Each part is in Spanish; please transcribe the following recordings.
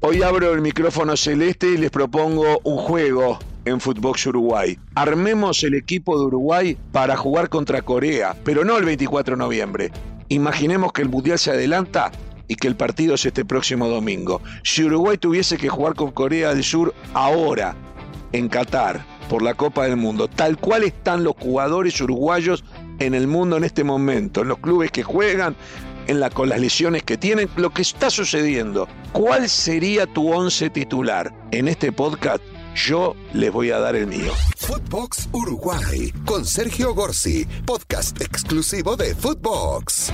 Hoy abro el micrófono celeste y les propongo un juego en Futbox Uruguay. Armemos el equipo de Uruguay para jugar contra Corea, pero no el 24 de noviembre. Imaginemos que el Mundial se adelanta y que el partido es este próximo domingo. Si Uruguay tuviese que jugar con Corea del Sur ahora, en Qatar, por la Copa del Mundo, tal cual están los jugadores uruguayos en el mundo en este momento, en los clubes que juegan, con las lesiones que tienen, lo que está sucediendo, ¿cuál sería tu 11 titular? En este podcast yo les voy a dar el mío. Futbox Uruguay con Sergio Gorsi, podcast exclusivo de Futbox.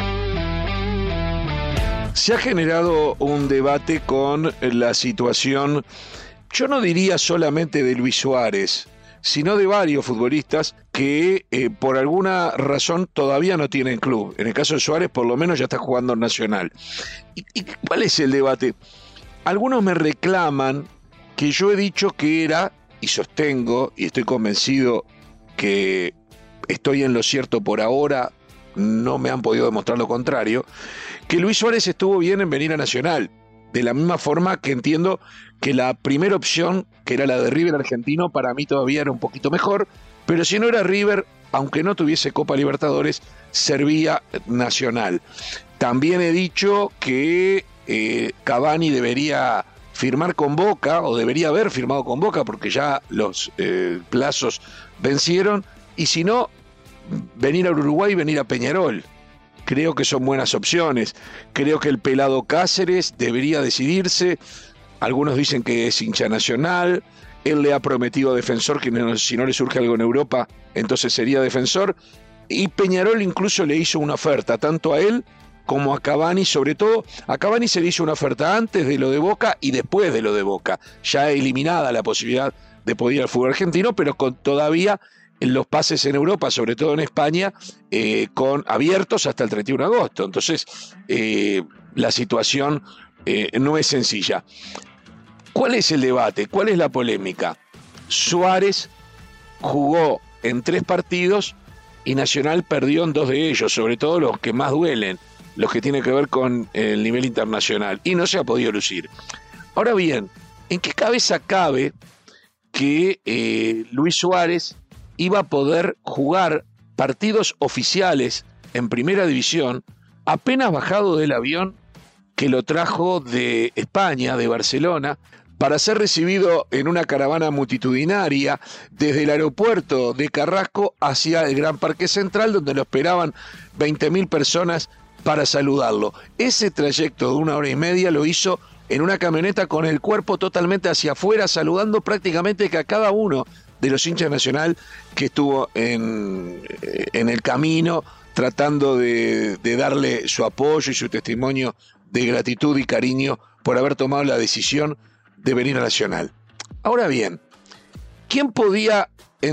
Se ha generado un debate con la situación, yo no diría solamente de Luis Suárez, sino de varios futbolistas que por alguna razón todavía no tienen club. En el caso de Suárez, por lo menos ya está jugando en Nacional. ¿Y cuál es el debate? Algunos me reclaman que yo he dicho que era, y sostengo, y estoy convencido que estoy en lo cierto por ahora, no me han podido demostrar lo contrario, que Luis Suárez estuvo bien en venir a Nacional. De la misma forma que entiendo que la primera opción, que era la de River argentino, para mí todavía era un poquito mejor, pero si no era River, aunque no tuviese Copa Libertadores, servía Nacional. También he dicho que Cavani debería firmar con Boca, o debería haber firmado con Boca, porque ya los plazos vencieron, y si no, venir a Uruguay y venir a Peñarol. Creo que son buenas opciones. Creo que el pelado Cáceres debería decidirse. Algunos dicen que es hincha Nacional. Él le ha prometido a Defensor que si no le surge algo en Europa, entonces sería Defensor. Y Peñarol incluso le hizo una oferta, tanto a él como a Cavani. Sobre todo, a Cavani se le hizo una oferta antes de lo de Boca y después de lo de Boca. Ya eliminada la posibilidad de poder ir al fútbol argentino, pero con todavía los pases en Europa, sobre todo en España, con abiertos hasta el 31 de agosto. Entonces, la situación no es sencilla. ¿Cuál es el debate? ¿Cuál es la polémica? Suárez jugó en 3 partidos y Nacional perdió en 2 de ellos, sobre todo los que más duelen, los que tienen que ver con el nivel internacional, y no se ha podido lucir. Ahora bien, ¿en qué cabeza cabe que Luis Suárez iba a poder jugar partidos oficiales en Primera División apenas bajado del avión que lo trajo de España, de Barcelona, para ser recibido en una caravana multitudinaria desde el aeropuerto de Carrasco hacia el Gran Parque Central, donde lo esperaban 20.000 personas para saludarlo? Ese trayecto de 1 hora y media lo hizo en una camioneta con el cuerpo totalmente hacia afuera, saludando prácticamente que a cada uno de los hinchas Nacional que estuvo en el camino, tratando de darle su apoyo y su testimonio de gratitud y cariño por haber tomado la decisión de venir a Nacional. Ahora bien, ¿quién puede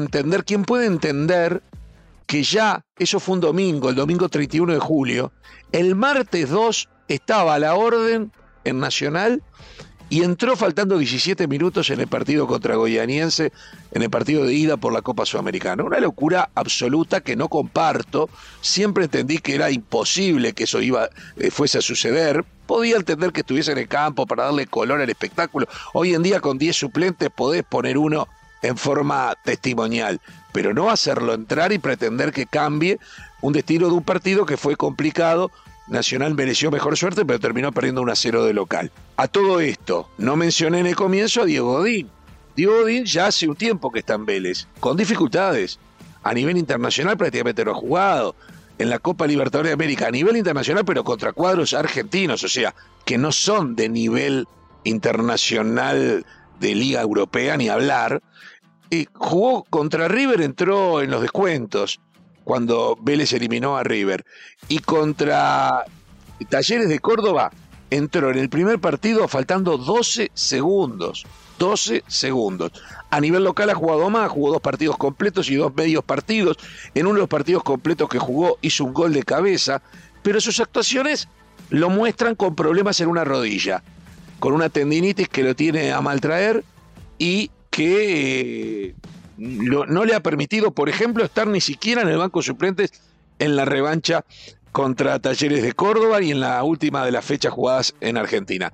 entender que ya, eso fue un domingo, el domingo 31 de julio, el martes 2 estaba a la orden en Nacional y entró faltando 17 minutos en el partido contra Goianiense, en el partido de ida por la Copa Sudamericana? Una locura absoluta que no comparto. Siempre entendí que era imposible que eso fuese a suceder. Podía entender que estuviese en el campo para darle color al espectáculo. Hoy en día con 10 suplentes podés poner uno en forma testimonial, pero no hacerlo entrar y pretender que cambie un destino de un partido que fue complicado. Nacional mereció mejor suerte, pero terminó perdiendo 1-0 de local. A todo esto, no mencioné en el comienzo a Diego Godín. Diego Godín ya hace un tiempo que está en Vélez, con dificultades. A nivel internacional prácticamente no ha jugado. En la Copa Libertadores de América, a nivel internacional, pero contra cuadros argentinos, o sea, que no son de nivel internacional de Liga Europea, ni hablar. Jugó contra River, entró en los descuentos cuando Vélez eliminó a River, y contra Talleres de Córdoba entró en el primer partido faltando 12 segundos. 12 segundos. A nivel local ha jugado más, jugó 2 partidos completos y 2 medios partidos. En uno de los partidos completos que jugó hizo un gol de cabeza, pero sus actuaciones lo muestran con problemas en una rodilla, con una tendinitis que lo tiene a maltraer y que no le ha permitido, por ejemplo, estar ni siquiera en el banco de suplentes en la revancha contra Talleres de Córdoba y en la última de las fechas jugadas en Argentina.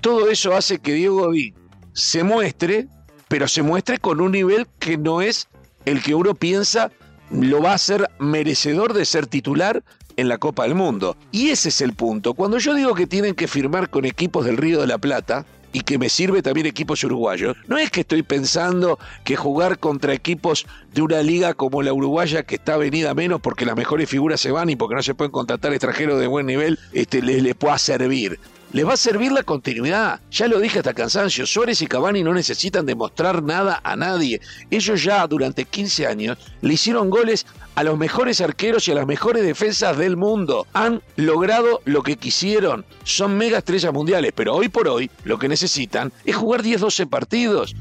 todo eso hace que Diego Godín se muestre, pero se muestre con un nivel que no es el que uno piensa lo va a ser merecedor de ser titular en la Copa del Mundo. Y ese es el punto. Cuando yo digo que tienen que firmar con equipos del Río de la Plata, y que me sirve también equipos uruguayos, no es que estoy pensando que jugar contra equipos de una liga como la uruguaya, que está venida menos porque las mejores figuras se van y porque no se pueden contratar extranjeros de buen nivel, les pueda servir. Les va a servir la continuidad. Ya lo dije hasta cansancio, Suárez y Cavani no necesitan demostrar nada a nadie. Ellos ya durante 15 años le hicieron goles a los mejores arqueros y a las mejores defensas del mundo. Han logrado lo que quisieron. Son mega estrellas mundiales, pero hoy por hoy lo que necesitan es jugar 10-12 partidos.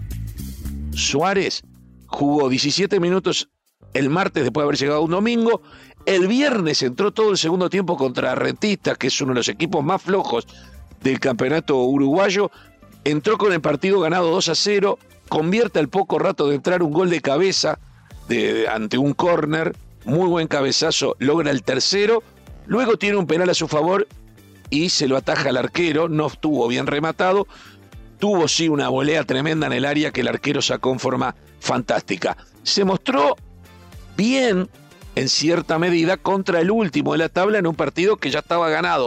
Suárez jugó 17 minutos el martes después de haber llegado un domingo. El viernes entró todo el segundo tiempo contra Rentistas, que es uno de los equipos más flojos del campeonato uruguayo. Entró con el partido ganado 2-0, convierte al poco rato de entrar un gol de cabeza ante un córner, muy buen cabezazo, logra el tercero, luego tiene un penal a su favor y se lo ataja al arquero, no estuvo bien rematado, tuvo sí una volea tremenda en el área que el arquero sacó en forma fantástica. Se mostró bien en cierta medida contra el último de la tabla en un partido que ya estaba ganado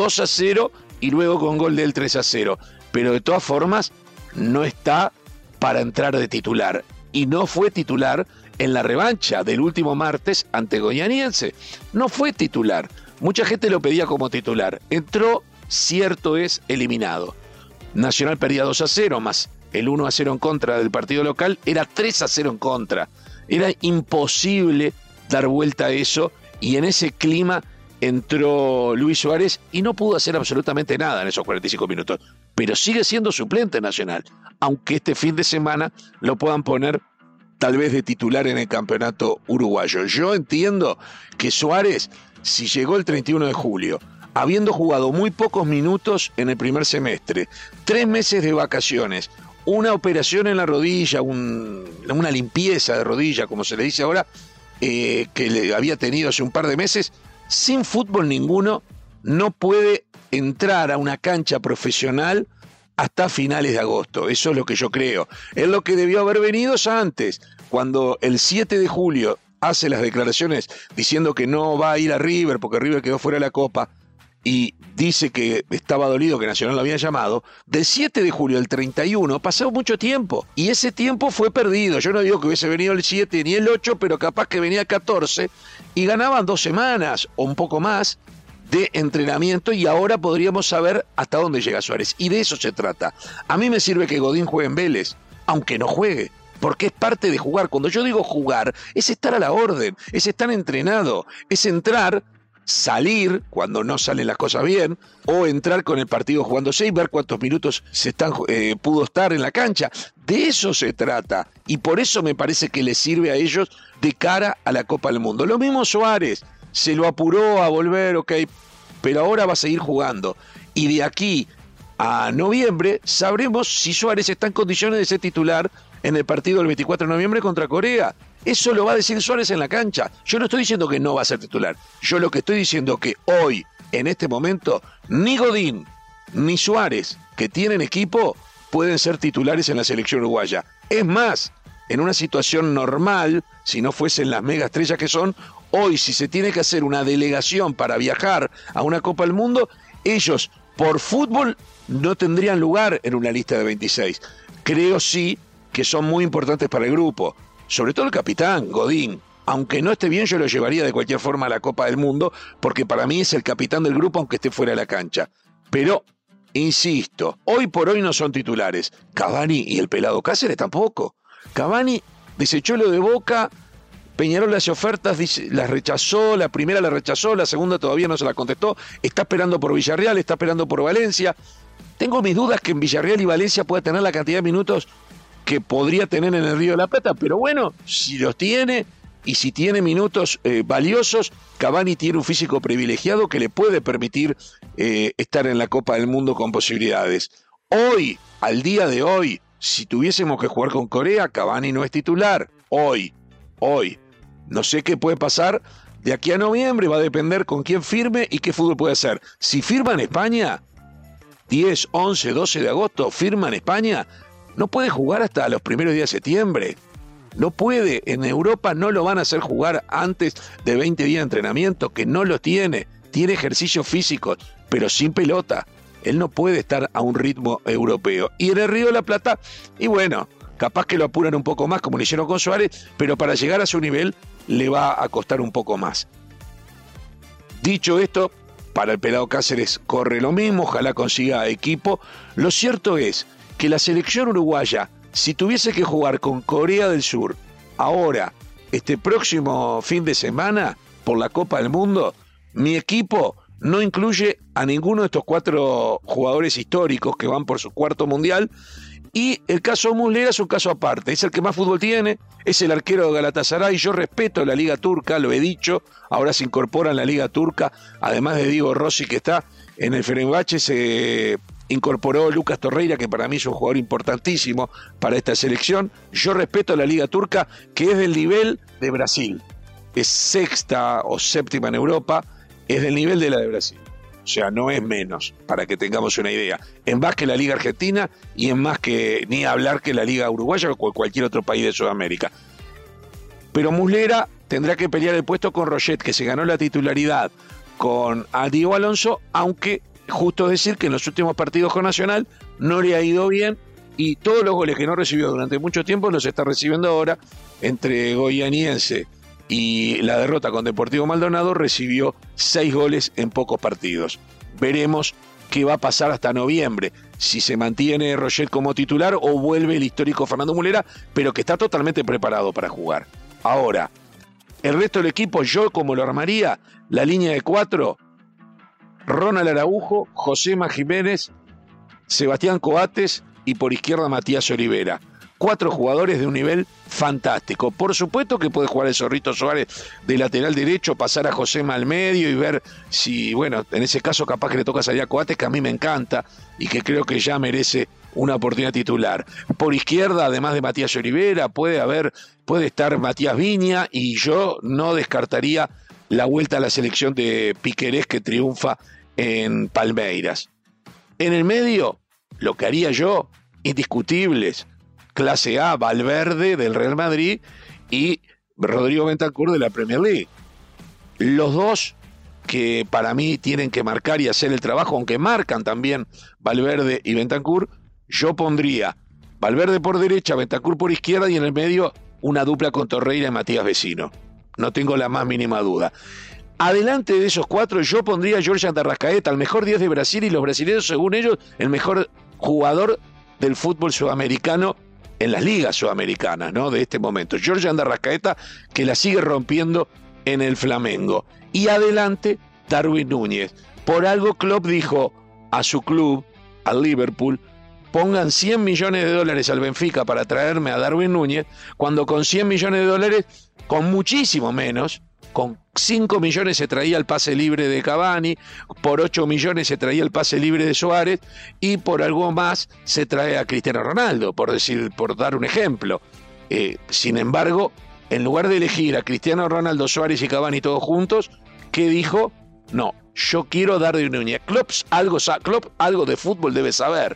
2-0 y luego con gol del 3-0, pero de todas formas no está para entrar de titular y no fue titular en la revancha del último martes ante Goianiense. No fue titular, mucha gente lo pedía como titular, entró, cierto es, eliminado. Nacional perdía 2-0 más el 1-0 en contra del partido local, era 3-0 en contra, era imposible dar vuelta a eso y en ese clima entró Luis Suárez y no pudo hacer absolutamente nada en esos 45 minutos, pero sigue siendo suplente Nacional, aunque este fin de semana lo puedan poner tal vez de titular en el campeonato uruguayo. Yo entiendo que Suárez, si llegó el 31 de julio, habiendo jugado muy pocos minutos en el primer semestre, 3 meses de vacaciones, una operación en la rodilla, una limpieza de rodilla, como se le dice ahora, que le había tenido hace un par de meses, sin fútbol ninguno, no puede entrar a una cancha profesional hasta finales de agosto. Eso es lo que yo creo. Es lo que debió haber venido ya antes, cuando el 7 de julio hace las declaraciones diciendo que no va a ir a River porque River quedó fuera de la Copa y dice que estaba dolido que Nacional lo había llamado. Del 7 de julio al 31 pasó mucho tiempo y ese tiempo fue perdido. Yo no digo que hubiese venido el 7 ni el 8, pero capaz que venía el 14 y ganaban 2 semanas o un poco más de entrenamiento y ahora podríamos saber hasta dónde llega Suárez. Y de eso se trata. A mí me sirve que Godín juegue en Vélez, aunque no juegue, porque es parte de jugar. Cuando yo digo jugar, es estar a la orden, es estar entrenado, es entrar, salir cuando no salen las cosas bien, o entrar con el partido jugándose y ver cuántos minutos pudo estar en la cancha. De eso se trata, y por eso me parece que les sirve a ellos de cara a la Copa del Mundo. Lo mismo Suárez, se lo apuró a volver, ok, pero ahora va a seguir jugando, y de aquí a noviembre sabremos si Suárez está en condiciones de ser titular en el partido del 24 de noviembre contra Corea. Eso lo va a decir Suárez en la cancha. Yo no estoy diciendo que no va a ser titular. Yo lo que estoy diciendo es que hoy, en este momento, ni Godín ni Suárez, que tienen equipo, pueden ser titulares en la selección uruguaya. Es más, en una situación normal, si no fuesen las mega estrellas que son, hoy si se tiene que hacer una delegación para viajar a una Copa del Mundo, ellos por fútbol no tendrían lugar en una lista de 26. Creo sí que son muy importantes para el grupo. Sobre todo el capitán, Godín. Aunque no esté bien, yo lo llevaría de cualquier forma a la Copa del Mundo, porque para mí es el capitán del grupo aunque esté fuera de la cancha. Pero, insisto, hoy por hoy no son titulares. Cavani y el pelado Cáceres tampoco. Cavani desechó lo de Boca, Peñarol le hace ofertas, las rechazó, la primera la rechazó, la segunda todavía no se la contestó, está esperando por Villarreal, está esperando por Valencia. Tengo mis dudas que en Villarreal y Valencia pueda tener la cantidad de minutos que podría tener en el Río de la Plata, pero bueno, si los tiene y si tiene minutos valiosos, Cavani tiene un físico privilegiado que le puede permitir estar en la Copa del Mundo con posibilidades. Hoy, al día de hoy, si tuviésemos que jugar con Corea, Cavani no es titular. Hoy. No sé qué puede pasar de aquí a noviembre, va a depender con quién firme y qué fútbol puede hacer. Si firma en España, 10, 11, 12 de agosto, firma en España, no puede jugar hasta los primeros días de septiembre. No puede, en Europa no lo van a hacer jugar antes de 20 días de entrenamiento, que no lo tiene. Tiene ejercicios físicos, pero sin pelota. Él no puede estar a un ritmo europeo. Y en el Río de la Plata, y bueno, capaz que lo apuran un poco más, como lo hicieron con Suárez, pero para llegar a su nivel le va a costar un poco más. Dicho esto, para el Pelado Cáceres corre lo mismo, ojalá consiga equipo. Lo cierto es que la selección uruguaya, si tuviese que jugar con Corea del Sur ahora, este próximo fin de semana, por la Copa del Mundo, mi equipo no incluye a ninguno de estos 4 jugadores históricos que van por su 4º mundial. Y el caso Muslera es un caso aparte, es el que más fútbol tiene, es el arquero de Galatasaray. Yo respeto la Liga Turca, lo he dicho, ahora se incorpora en la Liga Turca, además de Diego Rossi que está en el Fenerbahce, se incorporó Lucas Torreira, que para mí es un jugador importantísimo para esta selección. Yo respeto la Liga Turca, que es del nivel de Brasil, es 6ª o 7ª en Europa, es del nivel de la de Brasil. O sea, no es menos, para que tengamos una idea. En más que la Liga Argentina y en más que, ni hablar que la Liga Uruguaya o cualquier otro país de Sudamérica. Pero Muslera tendrá que pelear el puesto con Roget, que se ganó la titularidad con Diego Alonso, aunque justo decir que en los últimos partidos con Nacional no le ha ido bien y todos los goles que no recibió durante mucho tiempo los está recibiendo ahora. Entre Goianiense y la derrota con Deportivo Maldonado recibió 6 goles en pocos partidos. Veremos qué va a pasar hasta noviembre, si se mantiene Roget como titular o vuelve el histórico Fernando Muslera, pero que está totalmente preparado para jugar. Ahora, el resto del equipo, yo como lo armaría, la línea de 4, Ronald Araujo, Josema Jiménez, Sebastián Coates y por izquierda Matías Olivera. 4 jugadores de un nivel fantástico. Por supuesto que puede jugar el Zorrito Suárez de lateral derecho, pasar a Josema al medio y ver si, bueno, en ese caso capaz que le toca salir a Coates, que a mí me encanta y que creo que ya merece una oportunidad titular. Por izquierda, además de Matías Olivera, puede estar Matías Viña, y yo no descartaría la vuelta a la selección de Piquerés, que triunfa en Palmeiras. En el medio, lo que haría yo, indiscutibles, clase A, Valverde del Real Madrid y Rodrigo Bentancur de la Premier League. Los dos que para mí tienen que marcar y hacer el trabajo, aunque marcan también Valverde y Bentancur, yo pondría Valverde por derecha, Bentancur por izquierda y en el medio una dupla con Torreira y Matías Vecino. No tengo la más mínima duda. Adelante de esos 4 yo pondría a Georgian de Arrascaeta, el mejor 10 de Brasil y los brasileños, según ellos, el mejor jugador del fútbol sudamericano en las ligas sudamericanas, ¿no? De este momento. Georgian de Arrascaeta, que la sigue rompiendo en el Flamengo. Y adelante, Darwin Núñez. Por algo Klopp dijo a su club, al Liverpool, pongan $100 millones al Benfica para traerme a Darwin Núñez, cuando con $100 millones, con muchísimo menos, con 5 millones se traía el pase libre de Cavani, por 8 millones se traía el pase libre de Suárez y por algo más se trae a Cristiano Ronaldo, por dar un ejemplo. Sin embargo, en lugar de elegir a Cristiano Ronaldo, Suárez y Cavani todos juntos, ¿qué dijo? No, yo quiero Darwin Núñez. Klopp algo de fútbol debe saber.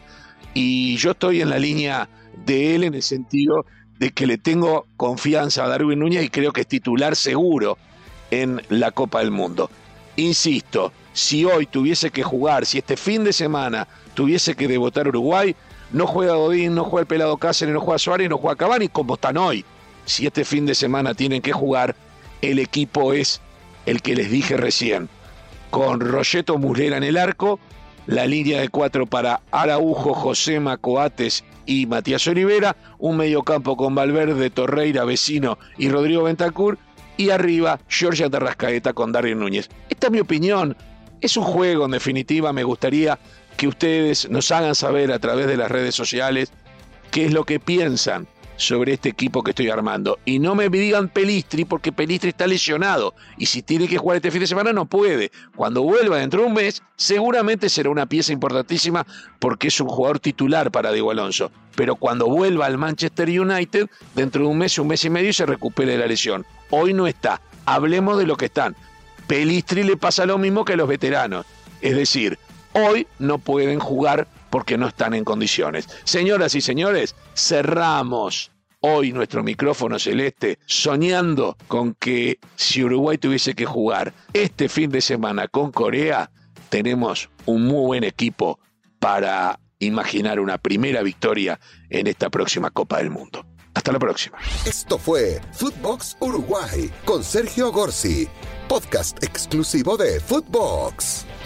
Y yo estoy en la línea de él en el sentido de que le tengo confianza a Darwin Núñez y creo que es titular seguro en la Copa del Mundo. Insisto, si hoy tuviese que jugar, si este fin de semana tuviese que debutar Uruguay, no juega Godín, no juega el Pelado Cáceres, no juega Suárez, no juega Cavani, como están hoy. Si este fin de semana tienen que jugar, el equipo es el que les dije recién, con Roget, Muslera en el arco, la línea de 4 para Araujo, Josema, Coates y Matías Olivera, un mediocampo con Valverde, Torreira, Vecino y Rodrigo Bentancur, y arriba Georgian de Arrascaeta con Darwin Núñez. Esta es mi opinión, es un juego en definitiva. Me gustaría que ustedes nos hagan saber a través de las redes sociales qué es lo que piensan sobre este equipo que estoy armando. Y no me digan Pelistri, porque Pelistri está lesionado y si tiene que jugar este fin de semana no puede. Cuando vuelva dentro de un mes seguramente será una pieza importantísima porque es un jugador titular para Diego Alonso. Pero cuando vuelva al Manchester United dentro de un mes y medio y se recupere de la lesión. Hoy no está. Hablemos de lo que están. Pelistri le pasa lo mismo que a los veteranos. Es decir, hoy no pueden jugar porque no están en condiciones. Señoras y señores, cerramos hoy nuestro micrófono celeste soñando con que si Uruguay tuviese que jugar este fin de semana con Corea, tenemos un muy buen equipo para imaginar una primera victoria en esta próxima Copa del Mundo. Hasta la próxima. Esto fue Footbox Uruguay con Sergio Gorsi, podcast exclusivo de Footbox.